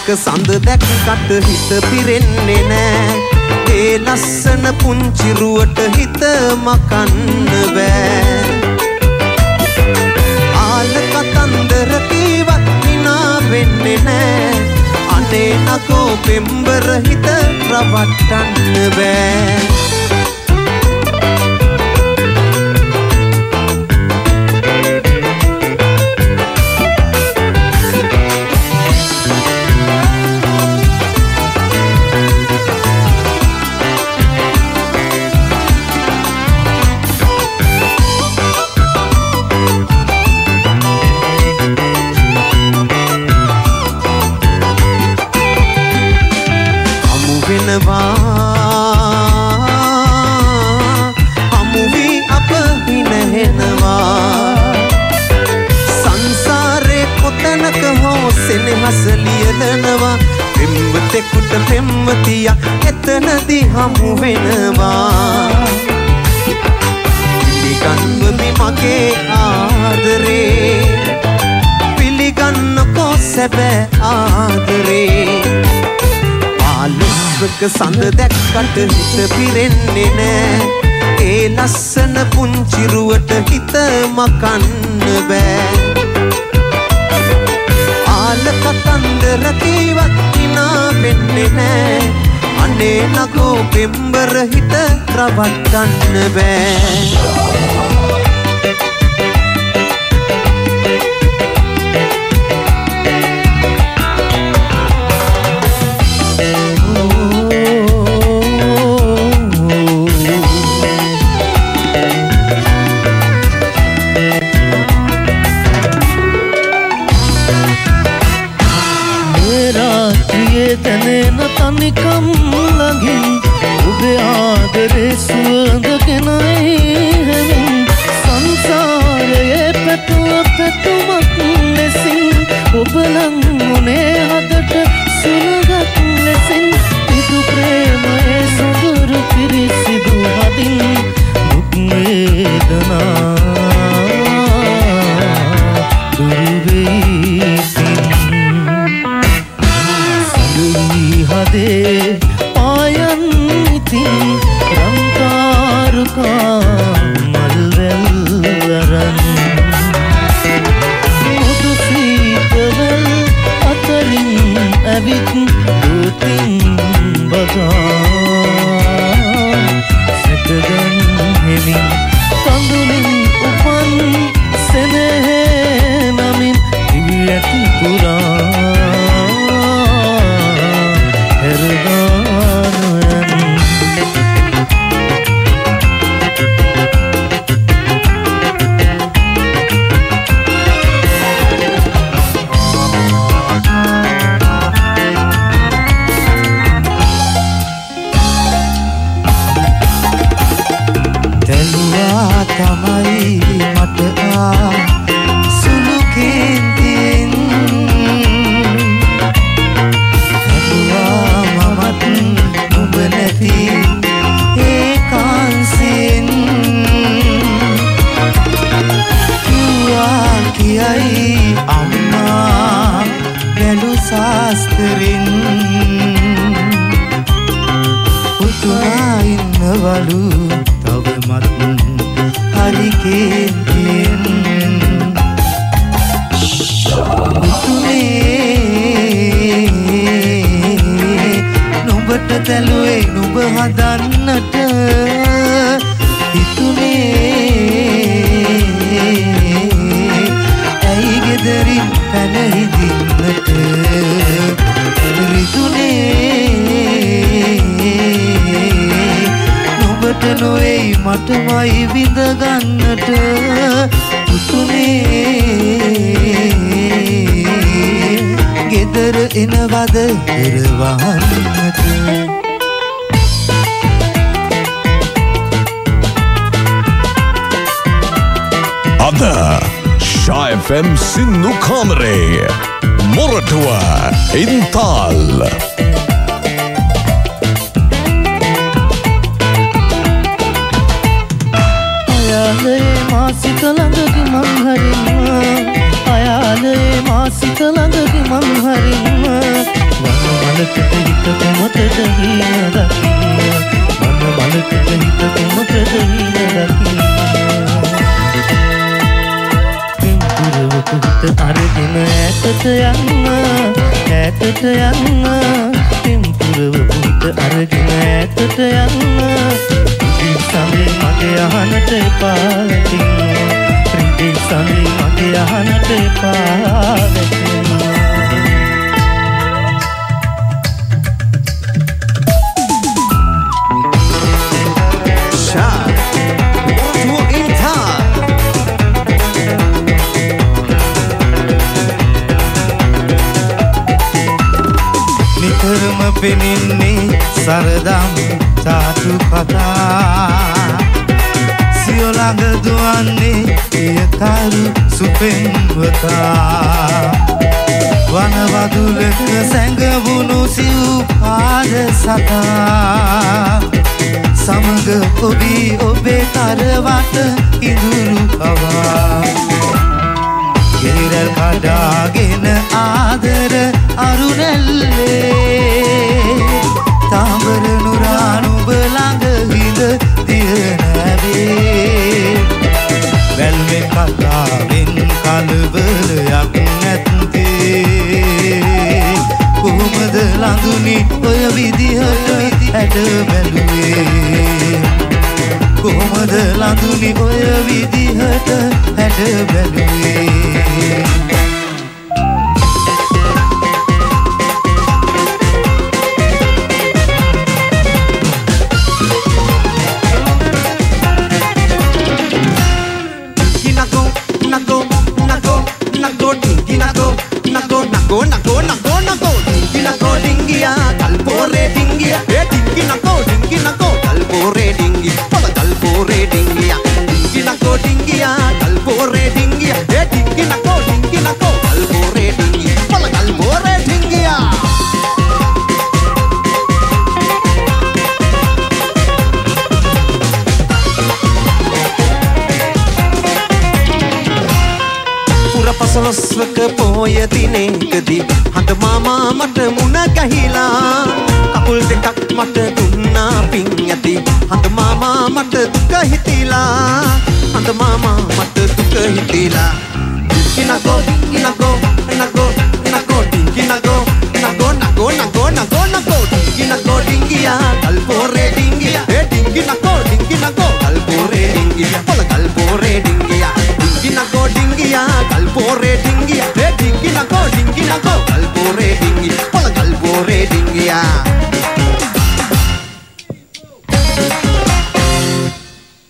ආලුස්ක සඳ දැක්කට හිත පිරෙන්නේ නෑ. ඒ ලස්සන පුංචිරුවට හිත මකන්න බෑ. ආල කතන්දර කීවත් හිනා වෙන්නේ නෑ. අනේ නකෝ පෙම්බර හිත රවට්ටන්න බෑ. හමුවී අප හිනහෙනවා. සංසාරේ කොතනක හෝ සෙනෙහස ලියලනවා. පෙම්වතෙකුට පෙම්වතියක් එතනදී හමු වෙනවා. පිළිගන්වමි මගේ ආදරේ, පිළිගන්නකෝ සැබෑ ආදරේ. ආලුස්ක සඳ දැක්කට හිත පිරෙන්නේ නෑ. ඒ ලස්සන පුංචිරුවට හිත මකන්න බෑ. ආල කතන්දර කීවත් හිනා වෙන්නේ නෑ. අනේ නකෝ පෙම්බර හිත රවට්ටන්න බෑ. තැනෙන තනිකම් ළඟින් ඔබේ ආදරේ සුවඳ ගෙනයි හැමින්. සංසාරයේ පැතුම පැතුමක් ලෙසින් ඔබ ලං වුණේ හදට සුළඟක් ලෙසින්. පිදු ප්‍රේමයේ සොඳුරු පිරිසිදු හදින් දුක් වේදනා දුරුවෙයි. හදේ පායන් ඉතින් රංකාරුකා මල්වැල්වරන්. මුදු සීතවැල් අතරින් ඇවිත් දුතින් බගා සැකගන් හෙමින් කඳුලින් උපන් සෙනෙහේ නමින් දිවි ඇති පුරා මටමයි විඳ ගන්නට පුතුනේ. ගෙදර එනවද පෙරවහන්නට. අද ෂා FM සින්නු කාමරේ මොරටුව ඉන්තාල්. මාසික ළඟදි මං හරින්න අයාලේ මාසික ළඟදි මං හරින්න මලකට හිත කොමටද හින දකින්න මන මලකට හිත කොමටද හින දකින්න පින්පුරවක හිත අරගෙන ඈතට යන්න පින්පුරවක හිත අරගෙන ඈතට යන්න සඳේ මගේ අහනට එපා වැටෙන්න සඳේ මගේ අහනට එපා වැටෙන්න නිතරම පෙනෙන්නේ සරදම් සාතු කතා සියලඟ දුවන්නේ පියකරු සුපෙන්වතා වනවදුලක සැඟවුණු සිව් පාද සතා සමග ඔබී ඔබේ තරවට ඉඳුරු පවා ගෙරල් කඩාගෙන ආදර අරුණැල්ලේ තාඹර නුරානුබ ළඟ හිඳ දිය නැවේ වැල්වෙන් කතාවෙන් කලබලයක් නැත්තේ කොහොමද ළඟුනි ඔය විදිහට ඇට බැලුවේ කොහොමද ළඟුනි ඔය විදිහට ඇට බැලුවේ පසළොස්වක පෝය දිනකදී හඳ මාමා මට මුණ ගැහිලා කකුල් දෙකක් මට දුන්නා පිං ඇති හඳ මාමා මට දුක හිතිලා හඳ මාමා මට දුක හිතිලා කිනකෝ කිනකෝ කිනකෝ කිනකෝ කිනකෝ නකෝ නකෝ නකෝ නකෝ නකෝ කිනකෝ ඩිංගියා කල්පෝරේ ඩිංගියා ඒ ඩිංගි නකෝ ඩිංගි නකෝ කල්පෝරේ ඩිංගියා පොල කල්පෝරේ ඩිංගියා ඩිංගි නකෝ ඩිංගියා කල්පෝරේ